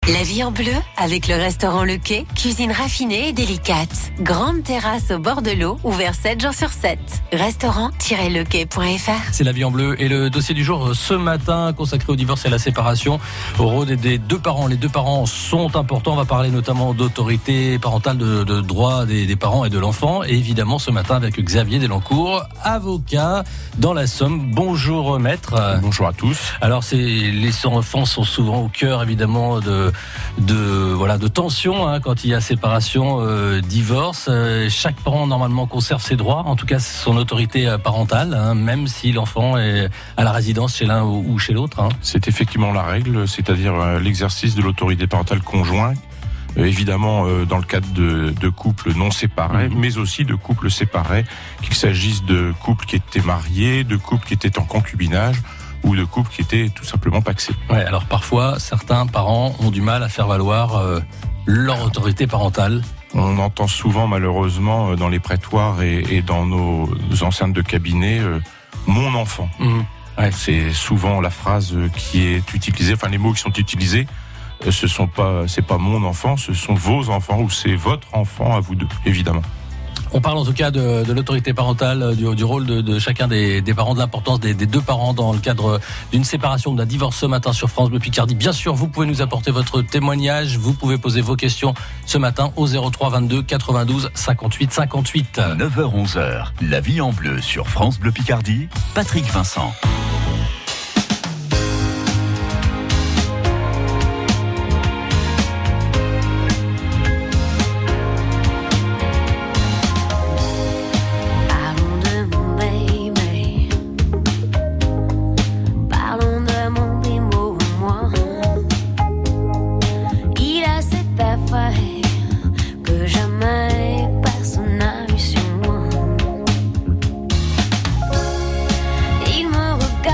La vie en bleu avec le restaurant Le Quai, cuisine raffinée et délicate. Grande terrasse au bord de l'eau, ouvert 7 jours sur 7. Restaurant-lequai.fr. C'est la vie en bleu et le dossier du jour ce matin consacré au divorce et à la séparation, au rôle des deux parents. Les deux parents sont importants. On va parler notamment d'autorité parentale, de droits des parents et de l'enfant. Et évidemment ce matin avec Xavier Delancourt, avocat dans la Somme. Bonjour maître. Bonjour à tous. Alors les enfants sont souvent au cœur évidemment de tension quand il y a séparation, divorce. Chaque parent normalement conserve ses droits, en tout cas son autorité parentale, même si l'enfant est à la résidence chez l'un ou chez l'autre. C'est effectivement la règle, c'est-à-dire l'exercice de l'autorité parentale conjoint, évidemment dans le cadre de couples non séparés, mais aussi de couples séparés, qu'il s'agisse de couples qui étaient mariés, de couples qui étaient en concubinage, ou de couples qui étaient tout simplement pacsés. Ouais, alors parfois, certains parents ont du mal à faire valoir leur autorité parentale. On entend souvent, malheureusement, dans les prétoires et dans nos enceintes de cabinet, mon enfant. Ouais. C'est souvent la phrase qui est utilisée, enfin les mots qui sont utilisés. C'est pas mon enfant, ce sont vos enfants ou c'est votre enfant à vous deux, évidemment. On parle en tout cas de l'autorité parentale, du rôle de chacun des parents, de l'importance des deux parents dans le cadre d'une séparation, d'un divorce ce matin sur France Bleu Picardie. Bien sûr, vous pouvez nous apporter votre témoignage, vous pouvez poser vos questions ce matin au 03 22 92 58 58. 9h-11h, la vie en bleu sur France Bleu Picardie, Patrick Vincent. Il me regarde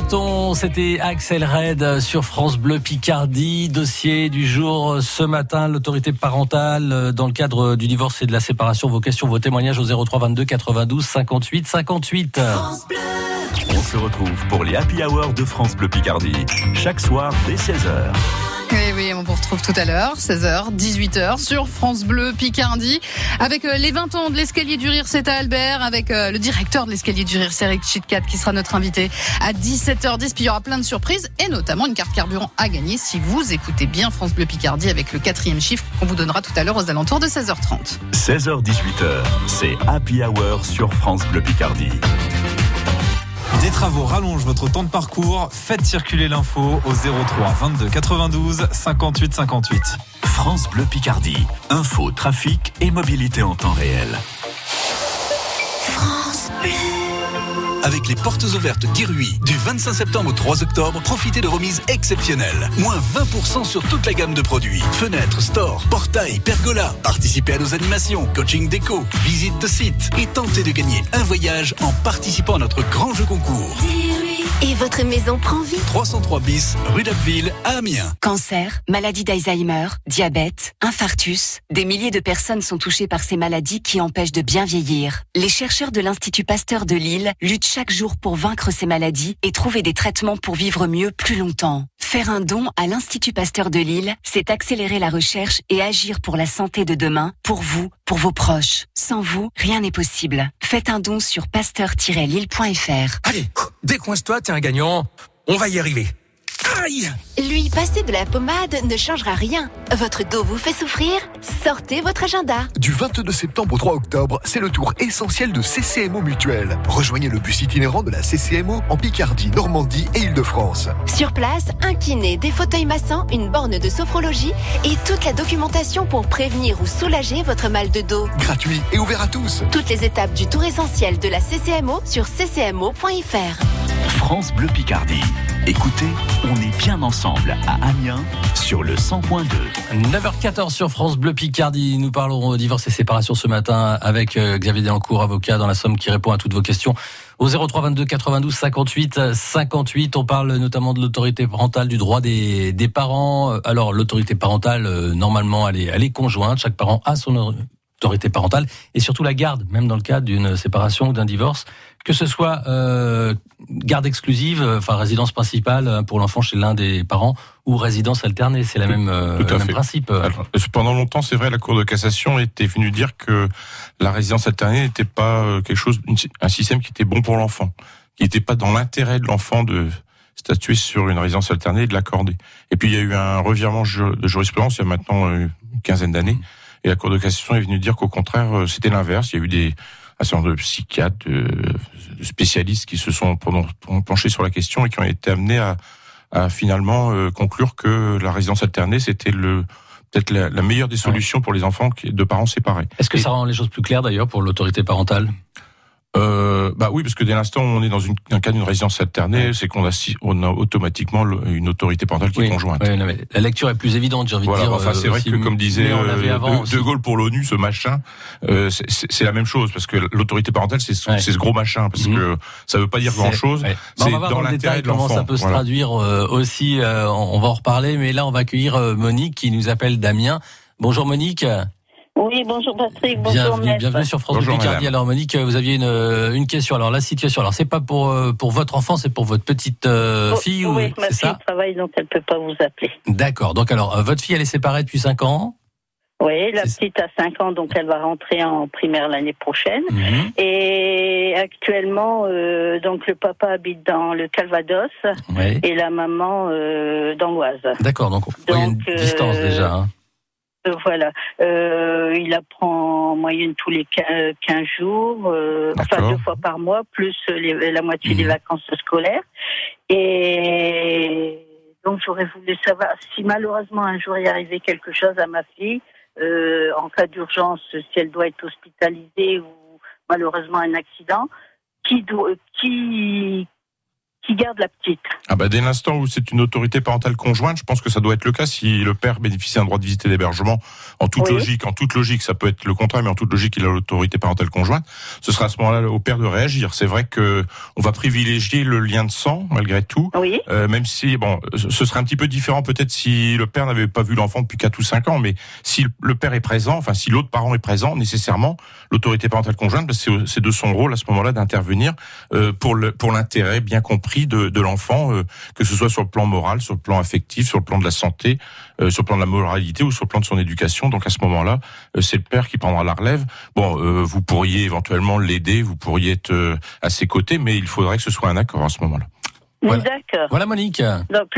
Carton, c'était Axel Red sur France Bleu Picardie. Dossier du jour ce matin, l'autorité parentale dans le cadre du divorce et de la séparation. Vos questions, vos témoignages au 03 22 92 58 58. France Bleu. On se retrouve pour les Happy Hours de France Bleu Picardie, chaque soir dès 16h. Oui, on vous retrouve tout à l'heure, 16h, 18h, sur France Bleu Picardie, avec les 20 ans de l'Escalier du Rire, c'est à Albert, avec le directeur de l'Escalier du Rire, c'est Eric Chitkat, qui sera notre invité à 17h10. Puis il y aura plein de surprises, et notamment une carte carburant à gagner si vous écoutez bien France Bleu Picardie, avec le 4e chiffre qu'on vous donnera tout à l'heure aux alentours de 16h30. 16h-18h, c'est Happy Hour sur France Bleu Picardie. Des travaux rallongent votre temps de parcours. Faites circuler l'info au 03 22 92 58 58. France Bleu Picardie. Info, trafic et mobilité en temps réel. France Bleu. Avec les portes ouvertes Guiruy, du 25 septembre au 3 octobre, profitez de remises exceptionnelles. Moins 20% sur toute la gamme de produits. Fenêtres, stores, portails, pergolas. Participez à nos animations, coaching déco, visite de site et tentez de gagner un voyage en participant à notre grand jeu concours. Et votre maison prend vie. 303 bis, rue d'Abbeville, à Amiens. Cancer, maladie d'Alzheimer, diabète, infarctus. Des milliers de personnes sont touchées par ces maladies qui empêchent de bien vieillir. Les chercheurs de l'Institut Pasteur de Lille luttent chaque jour pour vaincre ces maladies et trouver des traitements pour vivre mieux plus longtemps. Faire un don à l'Institut Pasteur de Lille, c'est accélérer la recherche et agir pour la santé de demain, pour vous, pour vos proches. Sans vous, rien n'est possible. Faites un don sur pasteur-lille.fr. Allez, décoince-toi, t'es un gagnant. On va y arriver. Aïe! Lui, passer de la pommade ne changera rien. Votre dos vous fait souffrir? Sortez votre agenda. Du 22 septembre au 3 octobre, c'est le tour essentiel de CCMO Mutuelle. Rejoignez le bus itinérant de la CCMO en Picardie, Normandie et Île-de-France. Sur place, un kiné, des fauteuils massants, une borne de sophrologie et toute la documentation pour prévenir ou soulager votre mal de dos. Gratuit et ouvert à tous. Toutes les étapes du tour essentiel de la CCMO sur ccmo.fr. France Bleu Picardie. Écoutez, on est bien ensemble à Amiens sur le 100.2. 9h14 sur France Bleu Picardie. Nous parlons divorce et séparation ce matin avec Xavier Delancourt, avocat dans la Somme, qui répond à toutes vos questions au 03 22 92 58 58. On parle notamment de l'autorité parentale, du droit des parents. Alors, l'autorité parentale, normalement, elle est conjointe. Chaque parent a son autorité parentale et surtout la garde, même dans le cadre d'une séparation ou d'un divorce, que ce soit garde exclusive, enfin résidence principale pour l'enfant chez l'un des parents, ou résidence alternée, c'est le même principe. Alors, pendant longtemps, c'est vrai, la Cour de cassation était venue dire que la résidence alternée n'était pas un système qui était bon pour l'enfant, qui n'était pas dans l'intérêt de l'enfant de statuer sur une résidence alternée et de l'accorder. Et puis il y a eu un revirement de jurisprudence il y a maintenant une quinzaine d'années. Et la Cour de cassation est venue dire qu'au contraire, c'était l'inverse. Il y a eu un certain nombre de psychiatres, de spécialistes qui se sont penchés sur la question et qui ont été amenés à finalement conclure que la résidence alternée, c'était peut-être la meilleure des solutions pour les enfants de parents séparés. Est-ce que ça rend les choses plus claires d'ailleurs pour l'autorité parentale ? Oui, parce que dès l'instant où on est dans un cas d'une résidence alternée, c'est qu'on a automatiquement une autorité parentale qui est conjointe. Oui, non, mais la lecture est plus évidente, j'ai envie de dire. Enfin, c'est vrai que, comme disait De Gaulle pour l'ONU, ce machin, c'est la même chose, parce que l'autorité parentale, c'est ce gros machin, parce que ça veut pas dire grand-chose. C'est dans l'intérêt de l'enfant. Comment ça peut se traduire aussi, on va en reparler, mais là, on va accueillir Monique qui nous appelle d'Amiens. Bonjour Monique. Oui, bonjour Patrick, bonjour bienvenue sur France Bleu Picardie. Alors Monique, vous aviez une question. Alors la situation, c'est pas pour votre enfant, c'est pour votre petite fille ou oui, ma fille travaille, donc elle peut pas vous appeler. D'accord. Donc alors, votre fille, elle est séparée depuis 5 ans. Oui, la petite a 5 ans, donc elle va rentrer en primaire l'année prochaine. Et actuellement, donc le papa habite dans le Calvados et la maman dans l'Oise. D'accord, donc il y a une distance déjà. Hein. Voilà, il apprend en moyenne tous les 15 jours, 2 fois par mois, plus la moitié des vacances scolaires. Et donc j'aurais voulu savoir si malheureusement un jour il arrivait quelque chose à ma fille, en cas d'urgence, si elle doit être hospitalisée ou malheureusement un accident, qui qui garde la petite. Ah bah dès l'instant où c'est une autorité parentale conjointe, je pense que ça doit être le cas si le père bénéficie d'un droit de visite et d'hébergement. En toute logique, ça peut être le contraire, mais en toute logique, il a l'autorité parentale conjointe. Ce sera à ce moment-là au père de réagir. C'est vrai que on va privilégier le lien de sang malgré tout. Oui. Même si ce serait un petit peu différent peut-être si le père n'avait pas vu l'enfant depuis 4 ou 5 ans, mais si le père est présent, enfin si l'autre parent est présent, nécessairement l'autorité parentale conjointe, c'est de son rôle à ce moment-là d'intervenir pour l'intérêt bien compris de l'enfant, que ce soit sur le plan moral, sur le plan affectif, sur le plan de la santé, sur le plan de la moralité ou sur le plan de son éducation. Donc à ce moment-là, c'est le père qui prendra la relève. Vous pourriez éventuellement l'aider, vous pourriez être à ses côtés, mais il faudrait que ce soit un accord à ce moment-là. Voilà. D'accord. Voilà Monique. Donc,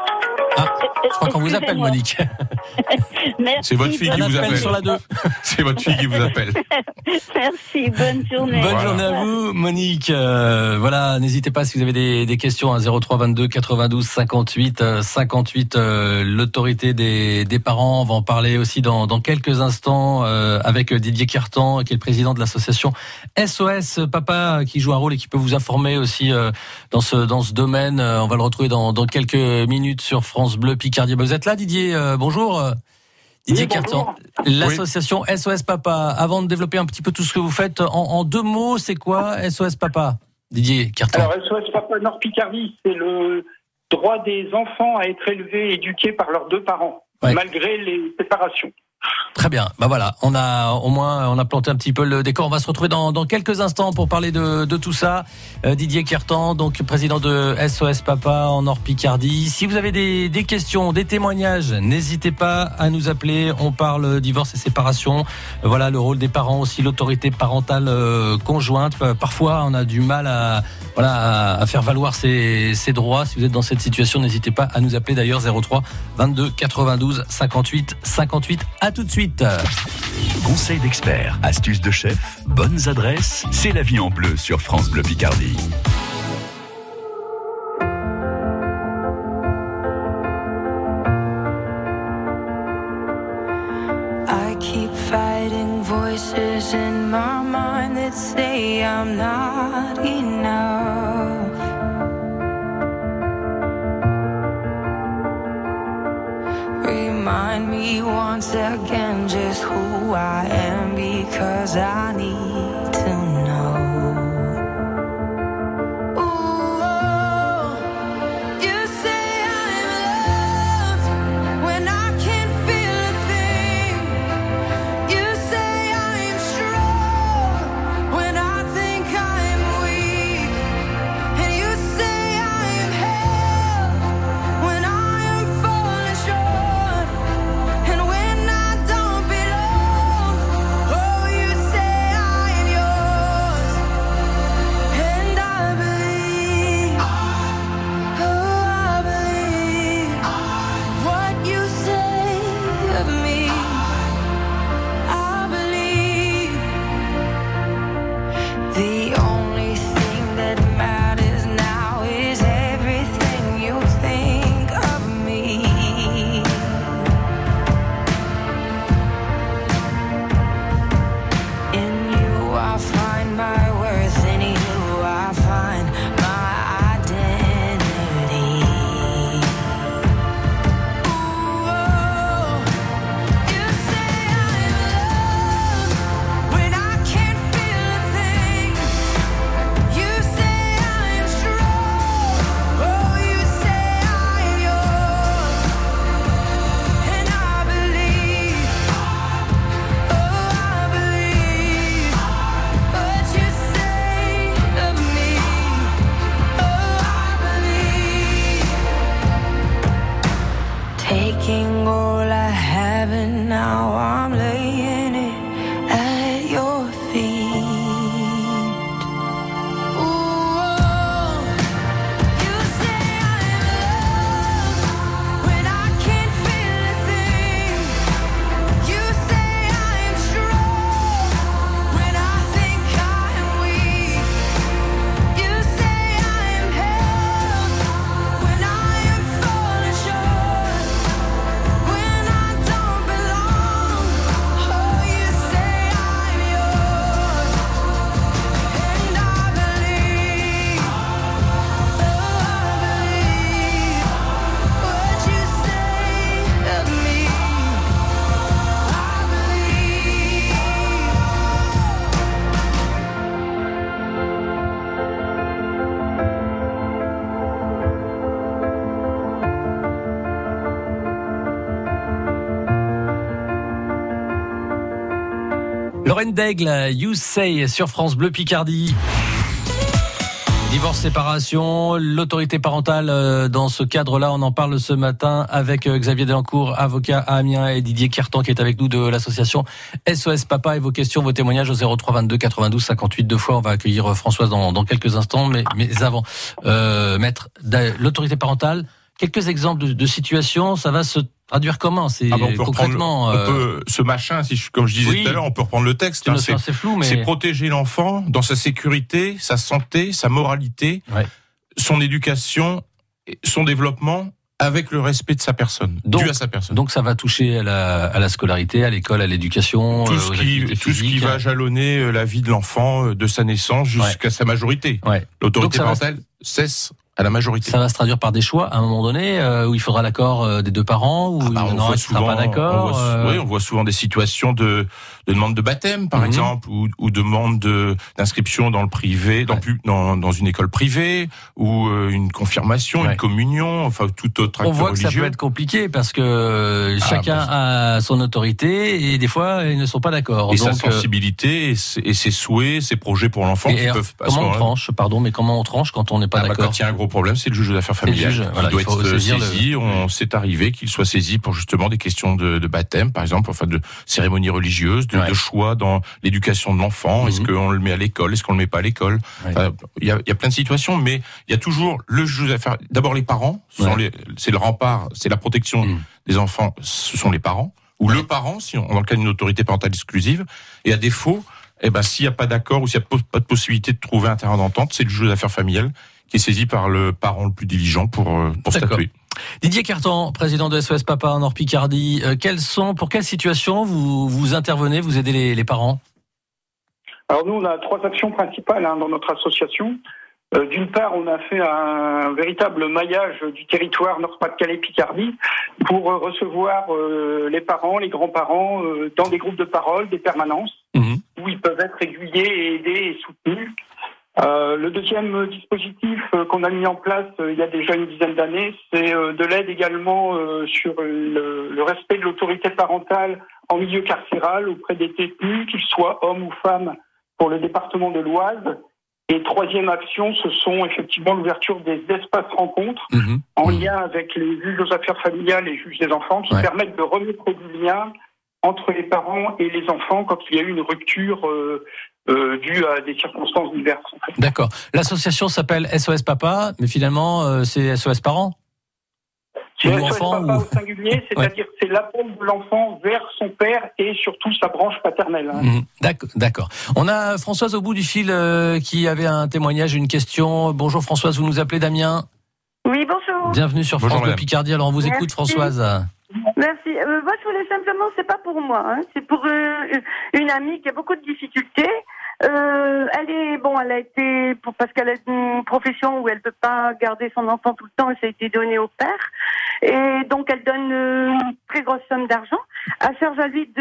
je crois qu'on vous appelle Monique. Merci. C'est votre fille qui vous appelle. Sur la 2. C'est votre fille qui vous appelle. Merci, bonne journée. Bonne journée à vous Monique. Voilà, n'hésitez pas si vous avez des questions à 03 22 92 58 58. L'autorité des parents, on va en parler aussi dans quelques instants avec Didier Cartan, qui est le président de l'association SOS Papa, qui joue un rôle et qui peut vous informer aussi dans ce domaine. On va le retrouver dans quelques minutes sur France Bleu Picardie. Vous êtes là Didier, bonjour. Didier Cartan, l'association SOS Papa. Avant de développer un petit peu tout ce que vous faites, en 2 mots, c'est quoi SOS Papa, Didier Cartan? Alors SOS Papa Nord Picardie, c'est le droit des enfants à être élevés et éduqués par leurs 2 parents, malgré les séparations. Très bien, voilà, on a planté un petit peu le décor. On va se retrouver dans quelques instants pour parler de tout ça. Didier Cartan, donc président de SOS Papa en Nord Picardie. Si vous avez des questions, des témoignages, n'hésitez pas à nous appeler. On parle divorce et séparation. Voilà le rôle des parents aussi, l'autorité parentale conjointe. Parfois, on a du mal à faire valoir ses droits. Si vous êtes dans cette situation, n'hésitez pas à nous appeler. D'ailleurs, 03 22 92 58 58. À tout de suite. Conseil d'experts, astuces de chef, bonnes adresses, c'est la vie en bleu sur France Bleu Picardie. I keep fighting voices in my mind that say I'm not enough. Remind me once again just who I am, because I need to know. Ooh, you say I'm loved when I can't feel a thing. You say I'm strong when I think I'm weak. And you say I'm held when I am falling short. And when I don't belong, oh, you say I am yours. And I believe, oh, I believe what you say of me. I believe the only thing that matters now is everything you think of me. In you I find my worth, in you I find my identity. Ooh, you say I'm loved when I can't feel a thing. You say I'm strong, oh, you say I'm yours. And I believe, oh, I believe what you say of me. Oh, I believe. Taking all I have and now I'm laying it at your feet. Ooh, you say I'm loved when I can't feel a thing. You say I'm strong when I think I'm weak. You say I'm held when I am falling short. When I don't belong, Lorraine Daigle, You Say sur France Bleu Picardie. Divorce, séparation, l'autorité parentale dans ce cadre-là, on en parle ce matin avec Xavier Delancourt, avocat à Amiens, et Didier Quertan qui est avec nous de l'association SOS Papa. Et vos questions, vos témoignages au 03 22 92 58 deux fois. On va accueillir Françoise dans quelques instants, mais avant, maître, l'autorité parentale, quelques exemples de situations, ça va se traduire comment? C'est concrètement ce machin, comme je disais tout à l'heure, on peut reprendre le texte. C'est flou, mais c'est protéger l'enfant dans sa sécurité, sa santé, sa moralité, son éducation, son développement, avec le respect de sa personne, dû à sa personne. Donc ça va toucher à la scolarité, à l'école, à l'éducation, tout ce qui va jalonner la vie de l'enfant de sa naissance jusqu'à sa majorité. L'autorité parentale cesse à la majorité. Ça va se traduire par des choix à un moment donné où il faudra l'accord des deux parents ou il n'y en sera pas d'accord. On voit souvent des situations de demande de baptême par exemple ou demande d'inscription dans le privé, dans une école privée ou une confirmation, une communion, enfin tout autre acte religieux. On voit que ça peut être compliqué parce que chacun a son autorité et des fois ils ne sont pas d'accord. Et donc, sa sensibilité et ses souhaits, ses projets pour l'enfant qui peuvent. Comment on tranche quand on n'est pas d'accord? Quand il y a un gros problème, c'est le juge aux affaires familiales. Il doit être saisi. C'est arrivé qu'il soit saisi pour justement des questions de baptême, par exemple, enfin de cérémonies religieuses, de choix dans l'éducation de l'enfant. Est-ce qu'on le met à l'école? Est-ce qu'on le met pas à l'école? Enfin, il y a plein de situations, mais il y a toujours le juge aux affaires. D'abord les parents, c'est le rempart, c'est la protection des enfants. Ce sont les parents ou le parent, si dans le cas d'une autorité parentale exclusive. Et à défaut, s'il n'y a pas d'accord ou s'il n'y a pas de possibilité de trouver un terrain d'entente, c'est le juge aux affaires familiales qui est saisi par le parent le plus diligent pour statuer. Didier Quertan, président de SOS Papa en Nord-Picardie, pour quelles situations vous intervenez, vous aidez les parents? Alors nous, on a 3 actions principales dans notre association. D'une part, on a fait un véritable maillage du territoire Nord-Pas-de-Calais-Picardie pour recevoir les parents, les grands-parents dans des groupes de parole, des permanences, où ils peuvent être aiguillés et aidés et soutenus. Le deuxième dispositif qu'on a mis en place il y a déjà une dizaine d'années, c'est de l'aide également sur le respect de l'autorité parentale en milieu carcéral auprès des détenus, qu'ils soient hommes ou femmes, pour le département de l'Oise. Et troisième action, ce sont effectivement l'ouverture des espaces rencontres en lien avec les juges aux affaires familiales et les juges des enfants qui permettent de remettre du lien entre les parents et les enfants quand il y a eu une rupture due à des circonstances diverses. D'accord. L'association s'appelle SOS Papa, mais finalement c'est SOS Parents. C'est SOS Papa au singulier, c'est-à-dire c'est l'appel de l'enfant vers son père et surtout sa branche paternelle. D'accord. On a Françoise au bout du fil qui avait un témoignage, une question. Bonjour Françoise, vous nous appelez d'Amiens. Oui, bonjour. Bienvenue sur France Bleu Picardie. Alors on vous écoute Françoise. Merci. Moi je voulais simplement, c'est pas pour moi, c'est pour une amie qui a beaucoup de difficultés. Elle a été parce qu'elle a une profession où elle peut pas garder son enfant tout le temps, et ça a été donné au père, et donc elle donne une très grosse somme d'argent. Elle charge à lui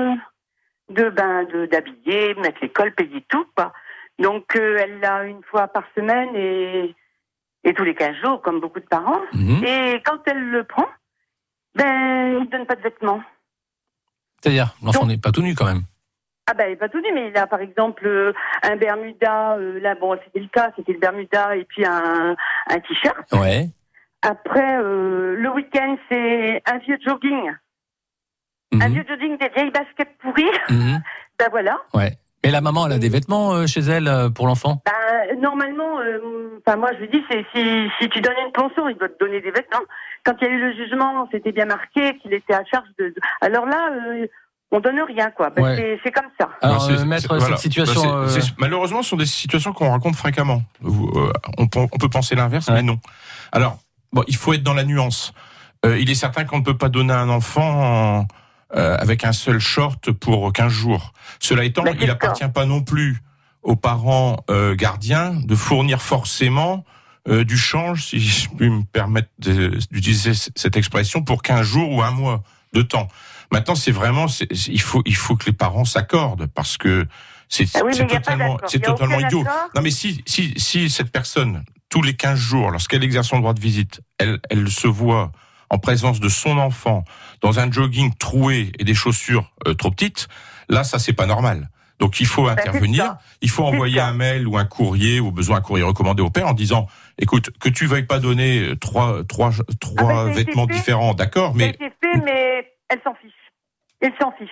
d'habiller, mettre l'école, payer tout, quoi. Donc elle l'a une fois par semaine et tous les 15 jours, comme beaucoup de parents. Et quand elle le prend, il donne pas de vêtements. C'est-à-dire, l'enfant n'est pas tout nu quand même. Il n'est pas tout nu, mais il a par exemple un Bermuda, c'était le cas, c'était le Bermuda et puis un t-shirt. Ouais. Après, le week-end, c'est un vieux jogging. Un vieux jogging, des vieilles baskets pourries. Voilà. Ouais. Mais la maman, elle a des vêtements chez elle pour l'enfant? Normalement, moi je lui dis, si tu donnes une pension, il doit te donner des vêtements. Quand il y a eu le jugement, c'était bien marqué qu'il était à charge de... Alors là... on donne rien, quoi. C'est comme ça. Alors, cette situation... malheureusement, ce sont des situations qu'on raconte fréquemment. On peut penser l'inverse, mais non. Alors, il faut être dans la nuance. Il est certain qu'on ne peut pas donner à un enfant avec un seul short pour 15 jours. Cela étant, il n'appartient pas non plus aux parents gardiens de fournir forcément du change, si je puis me permettre d'utiliser cette expression, pour 15 jours ou un mois de temps. Maintenant, il faut que les parents s'accordent, parce que c'est totalement idiot. Non, mais si cette personne, tous les 15 jours, lorsqu'elle exerce son droit de visite, elle se voit en présence de son enfant dans un jogging troué et des chaussures trop petites, là, ça c'est pas normal. Donc il faut intervenir, il faut envoyer un mail ou un courrier, ou besoin un courrier recommandé au père en disant, écoute, que tu veuilles pas donner trois vêtements différents, d'accord, mais... Ça a été fait, mais elle s'en fiche. Elle s'en fiche.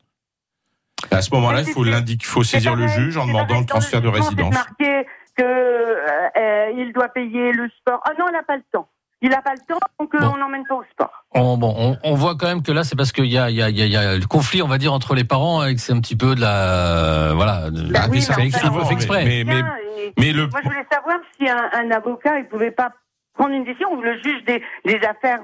À ce moment-là, il faut saisir le juge en demandant le transfert de résidence. C'est marqué qu'il doit payer le sport. Ah non, il n'a pas le temps. Il n'a pas le temps, donc on n'emmène pas au sport. On voit quand même que là, c'est parce qu'il y a le conflit, on va dire, entre les parents, et que c'est un petit peu de la... Voilà, ça fait exprès. Mais moi, je voulais savoir si un avocat, il ne pouvait pas prendre une décision, ou le juge des affaires...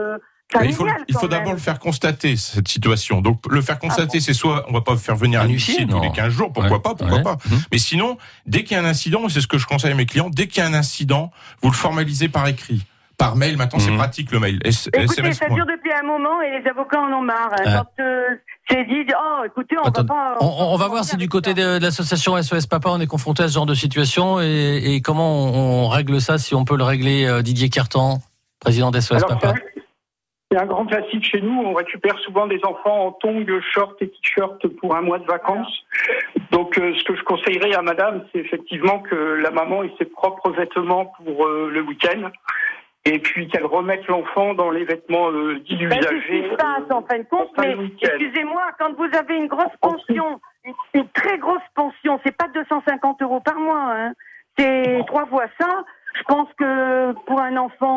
Il faut d'abord le faire constater, cette situation. Donc, le faire constater, c'est soit, on va pas faire venir un huissier tous les 15 jours, pourquoi pas. Mais sinon, dès qu'il y a un incident, c'est ce que je conseille à mes clients, dès qu'il y a un incident, vous le formalisez par écrit. Par mail, maintenant, c'est pratique, le mail. Écoutez, ça dure depuis un moment et les avocats en ont marre. Quand c'est dit, écoutez, on va pas... On va voir si du côté de l'association SOS Papa, on est confronté à ce genre de situation et comment on règle ça, si on peut le régler. Didier Cartan, président d'SOS Papa. C'est un grand classique chez nous. On récupère souvent des enfants en tongs, shorts et t-shirts pour un mois de vacances. Donc, ce que je conseillerais à madame, c'est effectivement que la maman ait ses propres vêtements pour le week-end. Et puis qu'elle remette l'enfant dans les vêtements dits usagés. C'est ça, en fin de compte, mais excusez-moi, quand vous avez une grosse pension, une très grosse pension, c'est pas 250 € par mois, hein. C'est 3 fois ça. Je pense que pour un enfant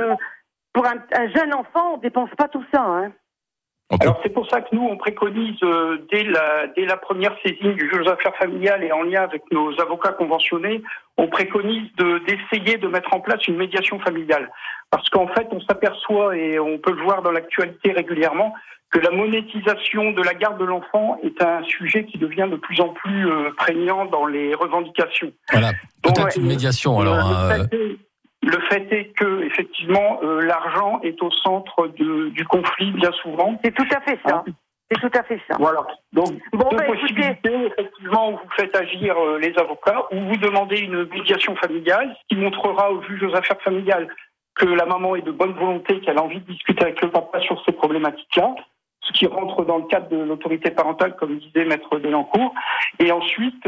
pour un jeune enfant, on dépense pas tout ça, hein. Alors c'est pour ça que nous on préconise dès la première saisine du juge aux affaires familiales et en lien avec nos avocats conventionnés, on préconise d'essayer de mettre en place une médiation familiale, parce qu'en fait on s'aperçoit et on peut le voir dans l'actualité régulièrement que la monétisation de la garde de l'enfant est un sujet qui devient de plus en plus prégnant dans les revendications. Voilà, peut-être une médiation alors. Le fait est que, effectivement, l'argent est au centre du conflit bien souvent. C'est tout à fait ça. C'est tout à fait ça. Voilà. Donc, deux possibilités, effectivement, où vous faites agir les avocats, ou vous demandez une médiation familiale, ce qui montrera au juge aux affaires familiales que la maman est de bonne volonté, qu'elle a envie de discuter avec le papa sur ces problématiques-là, ce qui rentre dans le cadre de l'autorité parentale, comme disait Maître Delancourt. Et ensuite,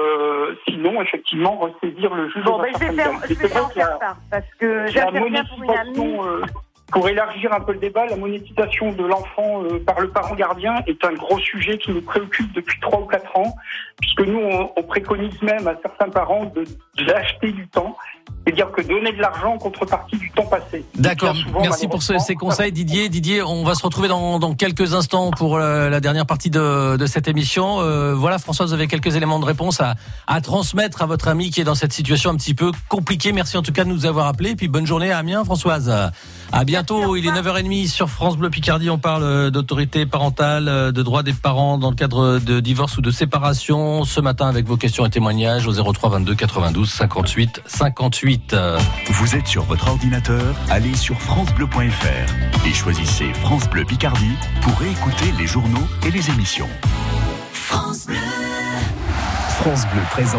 sinon, effectivement, ressaisir le juge aux affaires familiales. Je vais en faire part, parce que j'interviens pour une amie. Pour élargir un peu le débat, la monétisation de l'enfant par le parent gardien est un gros sujet qui nous préoccupe depuis 3 ou 4 ans, puisque nous, on préconise même à certains parents d'acheter du temps, c'est-à-dire que donner de l'argent en contrepartie du temps passé. D'accord, merci pour ces conseils Didier. Didier, on va se retrouver dans quelques instants pour la dernière partie de cette émission. Voilà, Françoise, vous avez quelques éléments de réponse à transmettre à votre ami qui est dans cette situation un petit peu compliquée. Merci en tout cas de nous avoir appelés, et puis bonne journée à Amiens, Françoise. À bientôt, il est 9h30 sur France Bleu Picardie. On parle d'autorité parentale, de droits des parents dans le cadre de divorce ou de séparation. Ce matin, avec vos questions et témoignages au 03 22 92 58 58. Vous êtes sur votre ordinateur, allez sur francebleu.fr et choisissez France Bleu Picardie pour réécouter les journaux et les émissions. France Bleu. France Bleu présente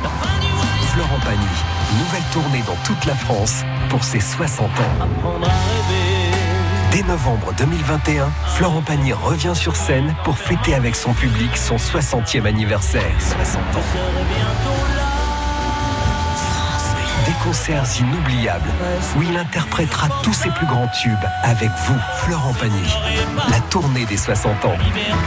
Florent Pagny. Nouvelle tournée dans toute la France pour ses 60 ans. Dès novembre 2021, Florent Pagny revient sur scène pour fêter avec son public son 60e anniversaire. 60 ans. Des concerts inoubliables où il interprétera tous ses plus grands tubes avec vous, Florent Pagny. La tournée des 60 ans.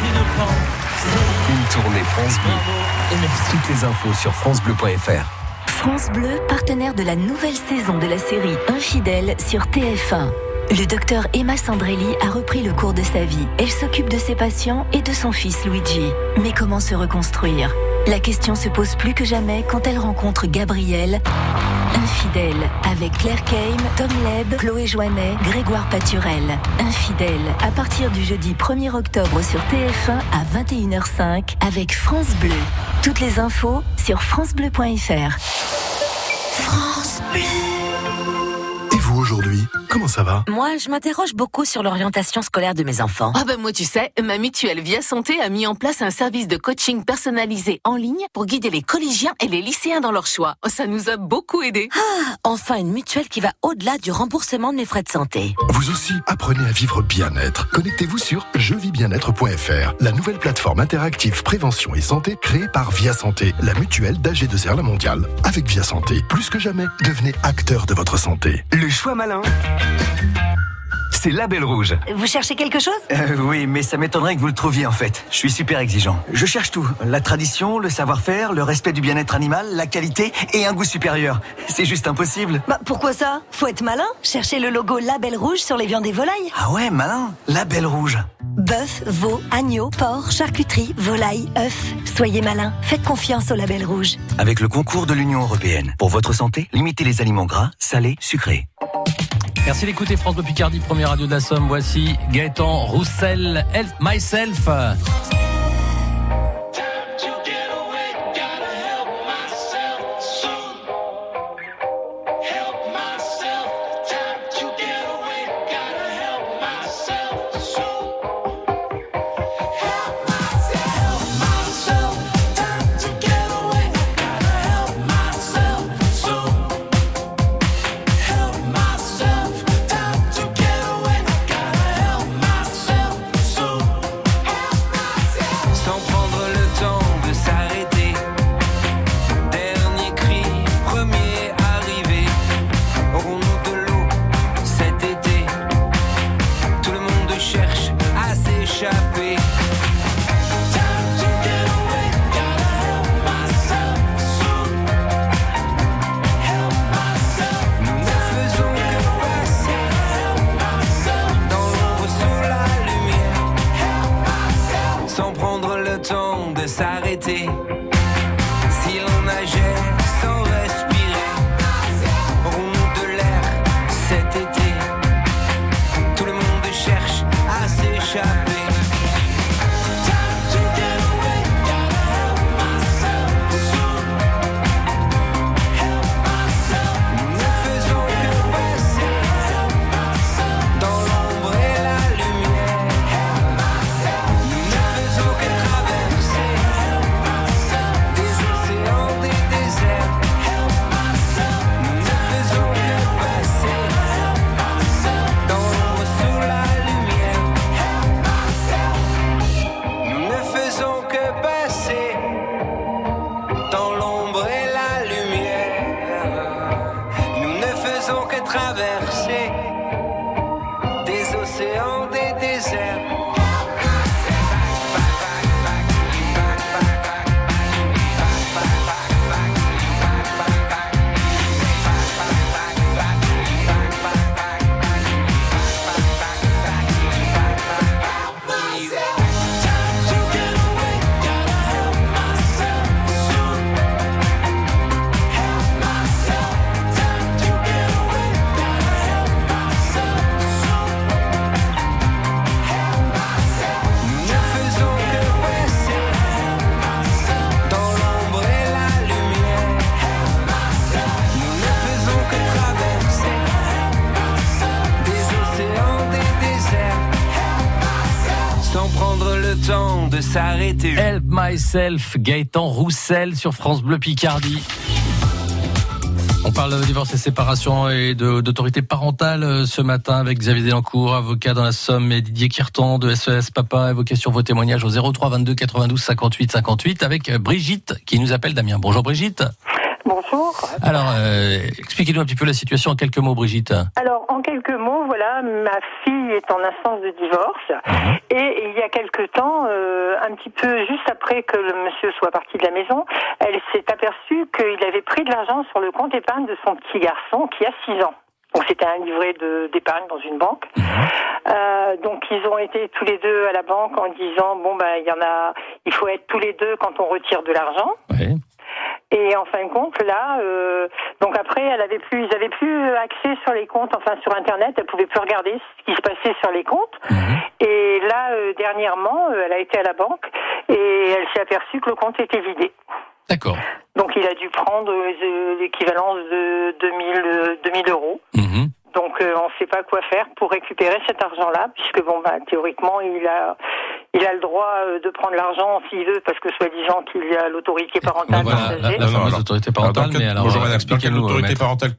Une tournée France Bleu. Toutes les infos sur francebleu.fr. France Bleu, partenaire de la nouvelle saison de la série Infidèles sur TF1. Le docteur Emma Sandrelli a repris le cours de sa vie. Elle s'occupe de ses patients et de son fils Luigi. Mais comment se reconstruire ? La question se pose plus que jamais quand elle rencontre Gabriel, infidèle, avec Claire Kame, Tom Leb, Chloé Joannet, Grégoire Paturel. Infidèle, à partir du jeudi 1er octobre sur TF1 à 21h05 avec France Bleu. Toutes les infos sur francebleu.fr. France Bleu. Et vous aujourd'hui. Comment ça va? Moi, je m'interroge beaucoup sur l'orientation scolaire de mes enfants. Ah ben moi, tu sais, ma mutuelle Via Santé a mis en place un service de coaching personnalisé en ligne pour guider les collégiens et les lycéens dans leur choix. Ça nous a beaucoup aidés. Ah, enfin une mutuelle qui va au-delà du remboursement de mes frais de santé. Vous aussi, apprenez à vivre bien-être. Connectez-vous sur jevivsbienêtre.fr, la nouvelle plateforme interactive prévention et santé créée par Via Santé, la mutuelle d'AG2R La Mondiale. Avec Via Santé, plus que jamais, devenez acteur de votre santé. Le choix malin, c'est Label Rouge. Vous cherchez quelque chose ? Oui, mais ça m'étonnerait que vous le trouviez en fait. Je suis super exigeant. Je cherche tout. La tradition, le savoir-faire, le respect du bien-être animal, la qualité et un goût supérieur. C'est juste impossible. Bah pourquoi ça ? Faut être malin. Cherchez le logo Label Rouge sur les viandes et volailles. Ah ouais, malin. Label Rouge. Bœuf, veau, agneau, porc, charcuterie, volaille, œufs. Soyez malin. Faites confiance au Label Rouge. Avec le concours de l'Union Européenne. Pour votre santé, limitez les aliments gras, salés, sucrés. Merci d'écouter France Bleu Picardie, première radio de la Somme. Voici Gaëtan Roussel, Help Myself. S'arrêter. Help Myself, Gaëtan Roussel sur France Bleu Picardie. On parle de divorce et séparation et d'autorité parentale ce matin avec Xavier Delancourt, avocat dans la Somme, et Didier Quirton de SES Papa. Évoquez sur vos témoignages au 03 22 92 58 58 avec Brigitte qui nous appelle d'Amiens. Bonjour Brigitte. Bonjour. Alors, expliquez-nous un petit peu la situation en quelques mots, Brigitte. Alors, en quelques mots, voilà, ma fille est en instance de divorce et il y a quelque temps, un petit peu juste après que le monsieur soit parti de la maison, elle s'est aperçue qu'il avait pris de l'argent sur le compte épargne de son petit garçon qui a 6 ans. Donc c'était un livret d'épargne dans une banque. Donc ils ont été tous les deux à la banque en disant il faut être tous les deux quand on retire de l'argent. Oui. Et en fin de compte, là, donc après, ils avaient plus accès sur les comptes, enfin sur Internet, elle pouvait plus regarder ce qui se passait sur les comptes. Et là, dernièrement, elle a été à la banque et elle s'est aperçue que le compte était vidé. D'accord. Donc il a dû prendre l'équivalent de 2000 euros. Donc on ne sait pas quoi faire pour récupérer cet argent-là, puisque théoriquement il a le droit de prendre l'argent s'il veut, parce que soi-disant qu'il y a l'autorité parentale. La fameuse autorité parentale. Bonjour madame, dans l'autorité parentale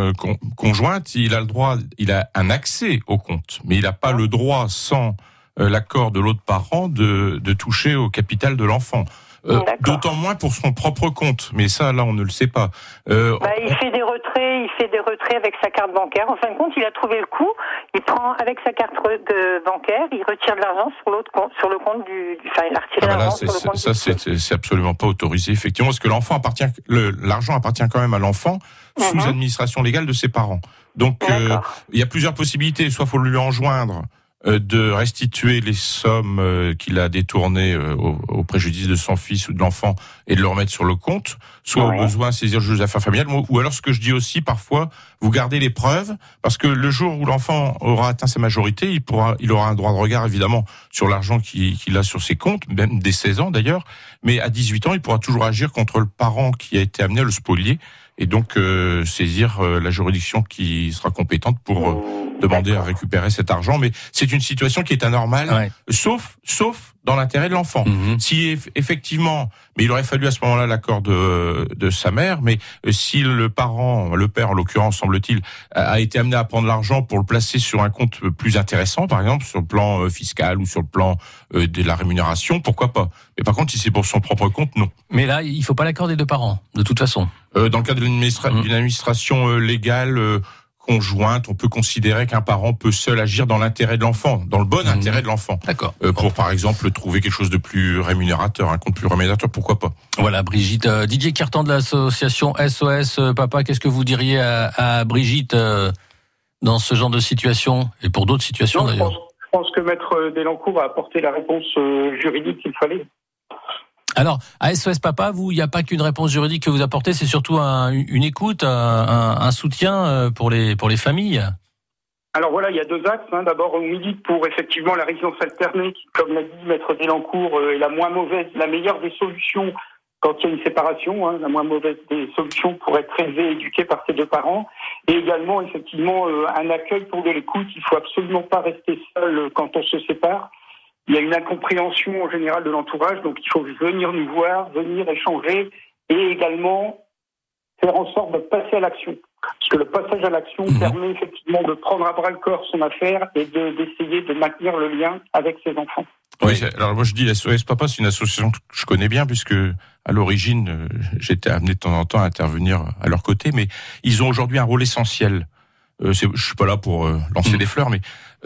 conjointe, il a le droit, il a un accès au compte, mais il n'a pas le droit, sans l'accord de l'autre parent, de toucher au capital de l'enfant. D'autant moins pour son propre compte, mais ça, là, on ne le sait pas. Il fait des retraits avec sa carte bancaire. En fin de compte, il a trouvé le coup. Il prend avec sa carte bancaire, il retire de l'argent sur le compte il a retiré l'argent sur le compte. Ça, c'est absolument pas autorisé, effectivement, parce que l'argent appartient quand même à l'enfant sous administration légale de ses parents. Donc, il y a plusieurs possibilités. Soit faut lui enjoindre de restituer les sommes qu'il a détournées au préjudice de son fils ou de l'enfant et de le remettre sur le compte, soit au besoin saisir le juge des affaires familiales, ou alors ce que je dis aussi parfois, vous gardez les preuves, parce que le jour où l'enfant aura atteint sa majorité, il aura un droit de regard évidemment sur l'argent qu'il a sur ses comptes, même dès 16 ans d'ailleurs, mais à 18 ans, il pourra toujours agir contre le parent qui a été amené à le spolier, et donc saisir la juridiction qui sera compétente pour demander à récupérer cet argent. Mais c'est une situation qui est anormale, sauf dans l'intérêt de l'enfant. Si effectivement, mais il aurait fallu à ce moment-là l'accord de sa mère, mais si le père en l'occurrence semble-t-il, a été amené à prendre l'argent pour le placer sur un compte plus intéressant, par exemple sur le plan fiscal ou sur le plan de la rémunération, pourquoi pas. Mais par contre, si c'est pour son propre compte, non. Mais là, il faut pas l'accord des deux parents, de toute façon. Dans le cas d'une administration légale conjointe, on peut considérer qu'un parent peut seul agir dans l'intérêt de l'enfant, dans le bon intérêt de l'enfant. D'accord. Pour par exemple trouver quelque chose de plus rémunérateur, un compte plus rémunérateur, pourquoi pas. Voilà, Brigitte. Didier Cartan de l'association SOS Papa, qu'est-ce que vous diriez à Brigitte dans ce genre de situation et pour d'autres situations d'ailleurs? Je pense que Maître Delancourt a apporté la réponse juridique qu'il fallait. Alors, à SOS Papa, il n'y a pas qu'une réponse juridique que vous apportez, c'est surtout une écoute, un soutien pour les familles. Alors voilà, il y a deux axes. D'abord, on milite pour effectivement la résidence alternée, qui, comme l'a dit Maître Delancourt, est la meilleure des solutions quand il y a une séparation, la moins mauvaise des solutions pour être élevé et éduqué par ses deux parents. Et également, effectivement, un accueil pour de l'écoute. Il ne faut absolument pas rester seul quand on se sépare. Il y a une incompréhension en général de l'entourage, donc il faut venir nous voir, venir échanger et également faire en sorte de passer à l'action. Parce que le passage à l'action permet effectivement de prendre à bras le corps son affaire et d'essayer de maintenir le lien avec ses enfants. Oui, alors moi je dis SOS Papa, c'est une association que je connais bien puisque à l'origine j'étais amené de temps en temps à intervenir à leur côté, mais ils ont aujourd'hui un rôle essentiel. Je suis pas là pour lancer des fleurs, mais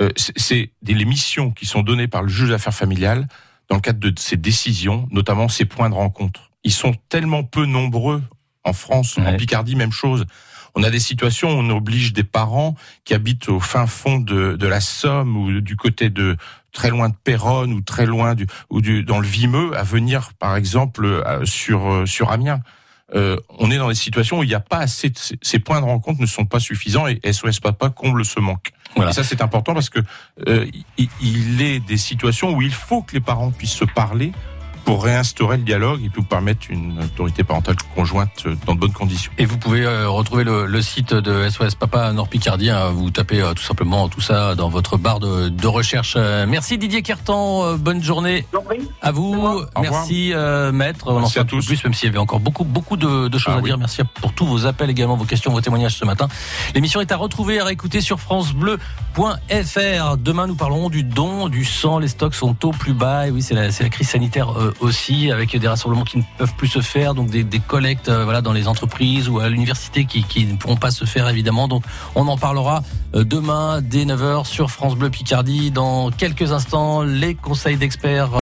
c'est les missions qui sont données par le juge d'affaires familiales dans le cadre de ces décisions, notamment ces points de rencontre. Ils sont tellement peu nombreux en France, en Picardie, même chose. On a des situations où on oblige des parents qui habitent au fin fond de la Somme ou du côté de très loin de Péronne ou très loin dans le Vimeux à venir, par exemple, sur Amiens. On est dans des situations où il n'y a pas assez ces points de rencontre ne sont pas suffisants et SOS Papa comble ce manque. Voilà. Et ça c'est important parce que il est des situations où il faut que les parents puissent se parler pour réinstaurer le dialogue et pour permettre une autorité parentale conjointe dans de bonnes conditions. Et vous pouvez retrouver le site de SOS Papa Nord Picardie. Vous tapez tout simplement tout ça dans votre barre de recherche. Merci Didier Cartan. Bonne journée à vous. Merci Maître. On en sait tous plus, même s'il y avait encore beaucoup de choses à dire. Merci pour tous vos appels également, vos questions, vos témoignages ce matin. L'émission est à retrouver, à réécouter sur francebleu.fr. Demain, nous parlerons du don du sang. Les stocks sont au plus bas. Et oui, c'est la crise sanitaire aussi, avec des rassemblements qui ne peuvent plus se faire, donc des collectes dans les entreprises ou à l'université qui ne pourront pas se faire évidemment. Donc on en parlera demain dès 9h sur France Bleu Picardie. Dans quelques instants, les conseils d'experts